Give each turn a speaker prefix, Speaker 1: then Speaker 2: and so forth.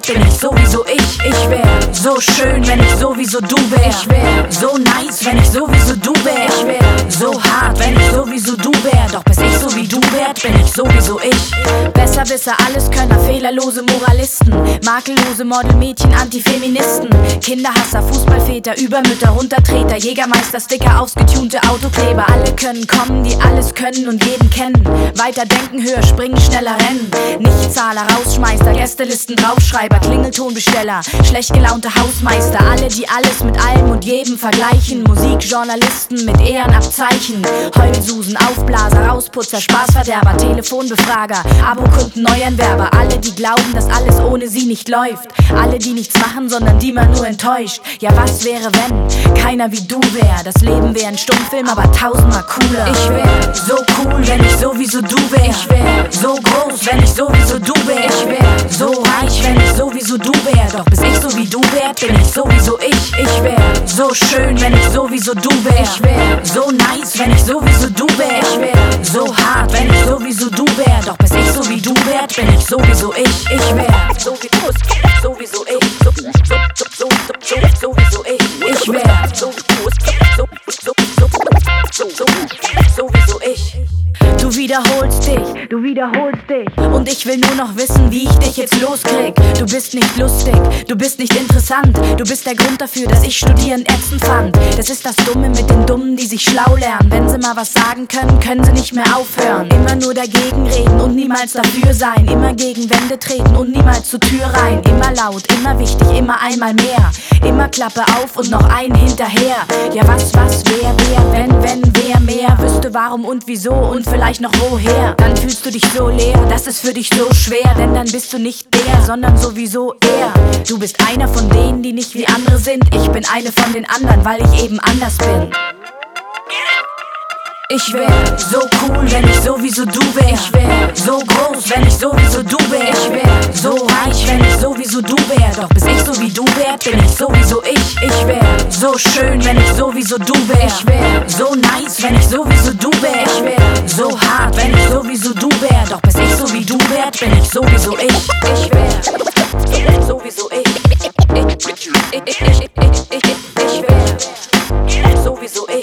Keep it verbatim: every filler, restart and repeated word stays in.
Speaker 1: werd, bin ich sowieso ich. Ich wär so schön, wenn ich sowieso du wär. Ich wär so nice, wenn ich sowieso du wär. Ich wär so hart, wenn ich sowieso du wär. Doch bis ich so wie du werd, bin ich sowieso ich. Besserwisser, Alleskönner, fehlerlose Moralisten, makellose Modelmädchen, Antifeministen, Kinderhasser, Fußballväter, Übermütter, Runtertreter, Jägermeister, Sticker, ausgetunte Autokleber. Alle können kommen, die alles können und jeden kennen. Weiter denken, höher springen, schneller rennen. Nichtzahler, Rausschmeißer, Gästelisten, Draufschreiber, Klingeltonbesteller, schlecht gelaunte Hausmeister. Alle, die alles mit allem und jedem vergleichen. Musikjournalisten mit Ehrenabzeichen, Heulsusen, Aufblaser, Rausputzer, Spaßverderber, Telefonbefrager, Abokunden, Neuanwerber. Alle, die glauben, dass alles ohne sie nicht läuft. Alle, die nichts machen, sondern die man nur enttäuscht. Ja, was wäre, wenn keiner wie du wär? Das Leben wär ein Stummfilm, aber tausendmal cooler. Ich wär so cool, wenn ich sowieso du wär. Ich wär so groß, wenn ich sowieso du wär. Ich wär so reich, wenn ich sowieso du wär. Doch bis ich so wie du werd, bin ich sowieso ich. Ich wär so schön, wenn ich sowieso du wär. Ich wär so nice, wenn ich sowieso du wär. Ich wär so hart, wenn ich sowieso du wär. Doch bis ich so wie du werd, bin ich sowieso ich. Ich wär so wie du, sowieso ich. So, so, so, so, so, sowieso ich. Ich wär so wie du, so, so, so, so, so, sowieso ich. Du wiederholst dich, du wiederholst dich. Und ich will nur noch wissen, wie ich dich jetzt loskrieg. Du bist nicht lustig, du bist nicht interessant. Du bist der Grund dafür, dass ich Studieren ätzend fand. Das ist das Dumme mit den Dummen, die sich schlau lernen. Wenn sie mal was sagen können, können sie nicht mehr aufhören. Immer nur dagegen reden und niemals dafür sein. Immer gegen Wände treten und niemals zur Tür rein. Immer laut, immer wichtig, immer einmal mehr. Immer Klappe auf und noch ein hinterher. Ja, was, was, wer, wer, wenn, wenn, wer mehr wüsste warum und wieso und vielleicht noch woher. Dann fühlst du dich so leer, das ist für dich so schwer. Denn dann bist du nicht der, sondern sowieso er. Du bist einer von denen, die nicht wie andere sind. Ich bin eine von den anderen, weil ich eben anders bin. Ich wär so cool, wenn ich sowieso du wär. Ich wär so groß, wenn ich sowieso du wär. Ich wär so reich, wenn ich sowieso du wär. Doch bis ich so wie du werd, bin ich sowieso ich. Ich wär so schön, wenn ich sowieso du wär. Ich wär so nice, wenn ich sowieso du wär. Ich wär so hart, wenn ich sowieso du wär. Doch bis ich so wie du werd, bin ich sowieso ich. Ich wär sowieso ich. Ich, ich, ich, ich, ich, ich, ich, ich wär sowieso ich.